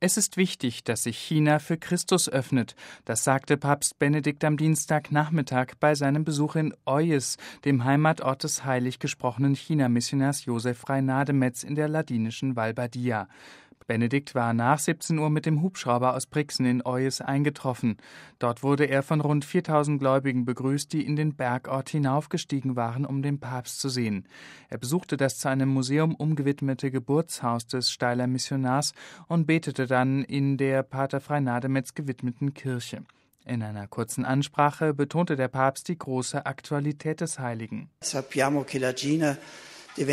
Es ist wichtig, dass sich China für Christus öffnet. Das sagte Papst Benedikt am Dienstagnachmittag bei seinem Besuch in Oyes, dem Heimatort des heilig gesprochenen China-Missionars Josef Reinademetz in der ladinischen Val Badia. Benedikt war nach 17 Uhr mit dem Hubschrauber aus Brixen in Oyes eingetroffen. Dort wurde er von rund 4.000 Gläubigen begrüßt, die in den Bergort hinaufgestiegen waren, um den Papst zu sehen. Er besuchte das zu einem Museum umgewidmete Geburtshaus des Steyler Missionars und betete dann in der Pater Reinademetz gewidmeten Kirche. In einer kurzen Ansprache betonte der Papst die große Aktualität des Heiligen. Wir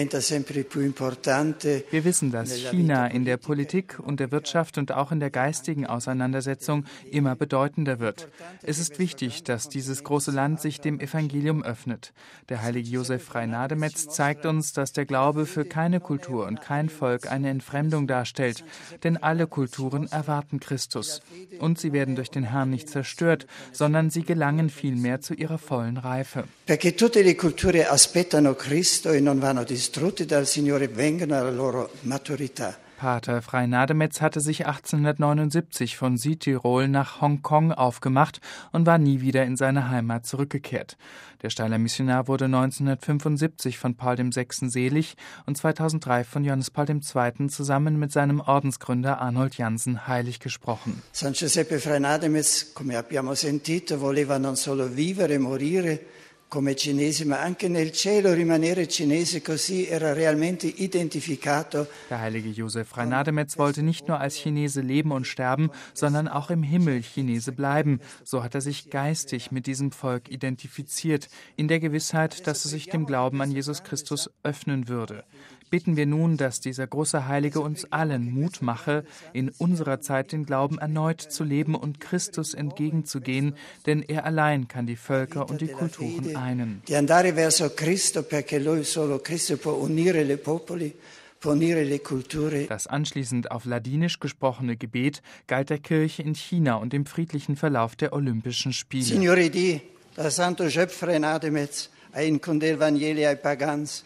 wissen, dass China in der Politik und der Wirtschaft und auch in der geistigen Auseinandersetzung immer bedeutender wird. Es ist wichtig, dass dieses große Land sich dem Evangelium öffnet. Der heilige Josef Reinademetz zeigt uns, dass der Glaube für keine Kultur und kein Volk eine Entfremdung darstellt, denn alle Kulturen erwarten Christus. Und sie werden durch den Herrn nicht zerstört, sondern sie gelangen vielmehr zu ihrer vollen Reife. Perché tutte le culture aspettano Cristo e non vanno distrutte dal Signore, vengono alla loro maturità. Pater Reinademetz hatte sich 1879 von Südtirol nach Hongkong aufgemacht und war nie wieder in seine Heimat zurückgekehrt. Der Steyler Missionar wurde 1975 von Paul VI. Selig und 2003 von Johannes Paul II. Zusammen mit seinem Ordensgründer Arnold Jansen heilig gesprochen. San Giuseppe Reinademetz, come abbiamo sentito, voleva non solo vivere e morire come cinese, ma anche nel cielo rimanere cinese, così era realmente identificato. Der heilige Josef Reinademetz wollte nicht nur als Chinese leben und sterben, sondern auch im Himmel Chinese bleiben. So hat er sich geistig mit diesem Volk identifiziert, in der Gewissheit, dass es sich dem Glauben an Jesus Christus öffnen würde. Bitten wir nun, dass dieser große Heilige uns allen Mut mache, in unserer Zeit den Glauben erneut zu leben und Christus entgegenzugehen, denn er allein kann die Völker und die Kulturen einen. Di andare verso Cristo, perché lui solo Cristo può unire le popoli, può unire le culture. Das anschließend auf Ladinisch gesprochene Gebet galt der Kirche in China und dem friedlichen Verlauf der Olympischen Spiele. Signore Dio, da Santo Joseph Reinademetz, a inconder Vangeli ai pagans.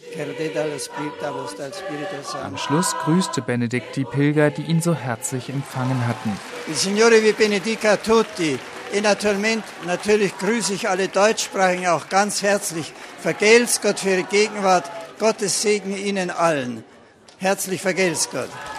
Am Schluss grüßte Benedikt die Pilger, die ihn so herzlich empfangen hatten. Il Signore vi benedica tutti. Natürlich grüße ich alle Deutschsprachigen auch ganz herzlich. Vergelt's Gott für Ihre Gegenwart. Gottes Segen Ihnen allen. Herzlich vergelt's Gott.